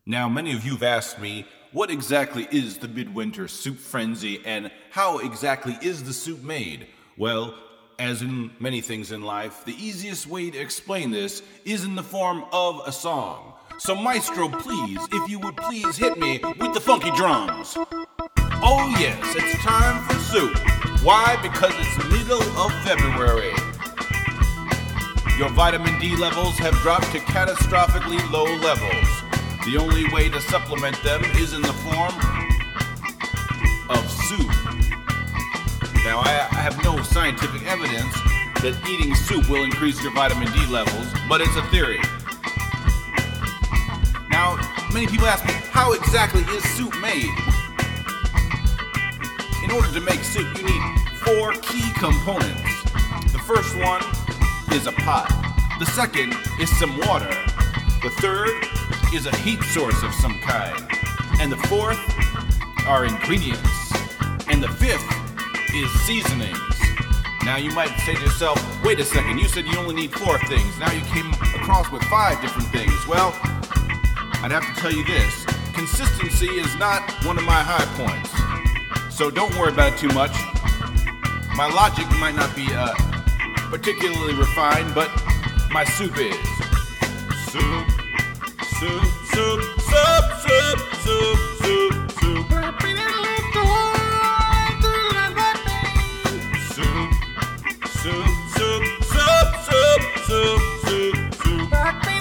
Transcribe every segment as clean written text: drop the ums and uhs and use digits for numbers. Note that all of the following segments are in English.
Now, many of you have asked me, what exactly is the Midwinter Soup Frenzy and how exactly is the soup made? Well, as in many things in life, the easiest way to explain this is in the form of a song. So maestro, please, if you would please hit me with the funky drums. Oh yes, it's time for soup. Why? Because it's middle of February. Your vitamin D levels have dropped to catastrophically low levels. The only way to supplement them is in the form of soup. Now, I have no scientific evidence that eating soup will increase your vitamin D levels, but it's a theory. Now, many people ask me, how exactly is soup made? In order to make soup, you need 4 key components. The first one is a pot. The second is some water. The third is a heat source of some kind. And the fourth are ingredients. And the fifth is seasonings. Now you might say to yourself, wait a second, you said you only need 4 things. Now you came across with 5 different things. Well, I'd have to tell you this. Consistency is not one of my high points. So don't worry about it too much. My logic might not be particularly refined, but my soup is. Soup, soup, soup, soup, soup, soup, soup, soup. Soup, soup, soup, soup, soup, soup, soup, soup.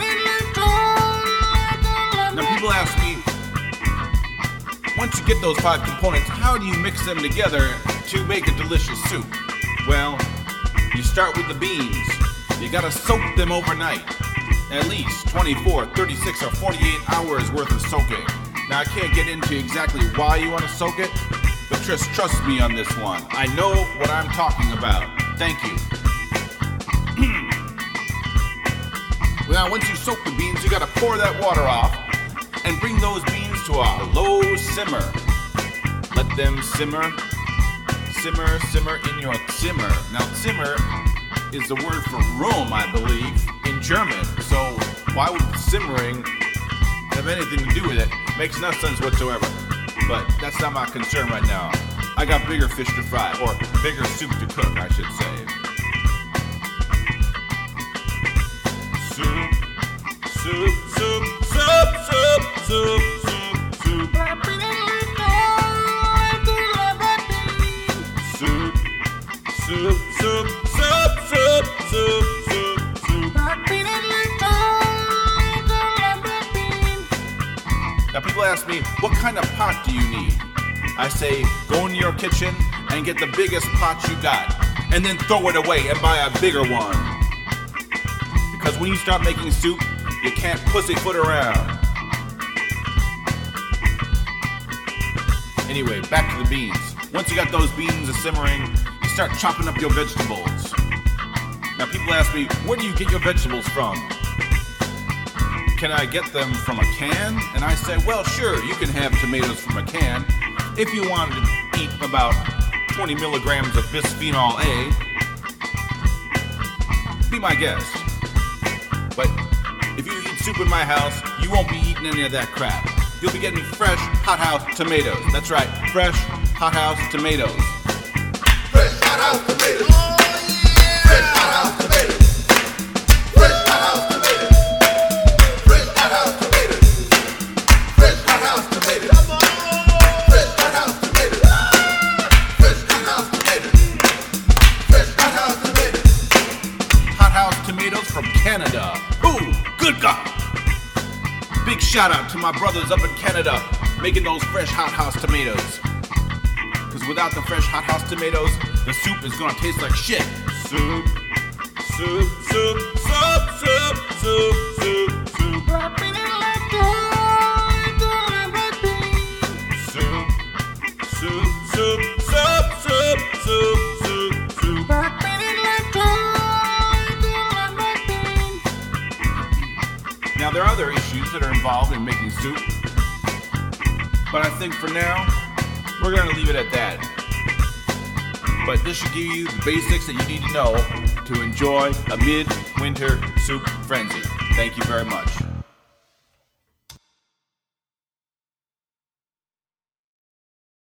Now people ask me, once you get those 5 components, how do you mix them together to make a delicious soup? Well, you start with the beans. You gotta soak them overnight. At least 24, 36, or 48 hours worth of soaking. Now I can't get into exactly why you want to soak it, but just trust me on this one. I know what I'm talking about. Thank you. Now once you soak the beans, you gotta pour that water off and bring those beans to a low simmer. Let them simmer, simmer, simmer in your Zimmer. Now Zimmer is the word for room, I believe, in German. So why would simmering have anything to do with it? Makes no sense whatsoever. But that's not my concern right now. I got bigger fish to fry, or bigger soup to cook, I should say. Soup, soup, soup, soup, soup, soup, soup, soup. Soup, soup, soup, soup, soup, soup, soup, soup. Now people ask me, what kind of pot do you need? I say, go into your kitchen and get the biggest pot you got, and then throw it away and buy a bigger one. Because when you start making soup, you can't pussyfoot around. Anyway, back to the beans. Once you got those beans simmering, you start chopping up your vegetables. Now people ask me, where do you get your vegetables from? Can I get them from a can? And I say, well, sure, you can have tomatoes from a can. If you wanted to eat about 20 milligrams of bisphenol A, be my guest. But if you eat soup in my house, you won't be eating any of that crap. You'll be getting fresh, hothouse tomatoes. That's right, fresh, hothouse tomatoes. Fresh hothouse tomatoes. Fresh hothouse tomatoes. Fresh hothouse tomatoes. Fresh hothouse tomatoes. Fresh hothouse tomatoes. Fresh hothouse tomatoes. Fresh hothouse tomatoes. Fresh hothouse tomatoes. Hothouse tomatoes from Canada. Ooh, good God! Big shout out to my brothers up in Canada making those fresh hothouse tomatoes. Because without the fresh hothouse tomatoes, the soup is gonna taste like shit. Soup, soup, soup, soup, soup, soup, soup, soup. Soup, soup, soup, soup, soup, soup, soup, soup. Now there are other issues that are involved in making soup, but I think for now, we're gonna leave it at that. But this should give you the basics that you need to know to enjoy a midwinter soup frenzy. Thank you very much.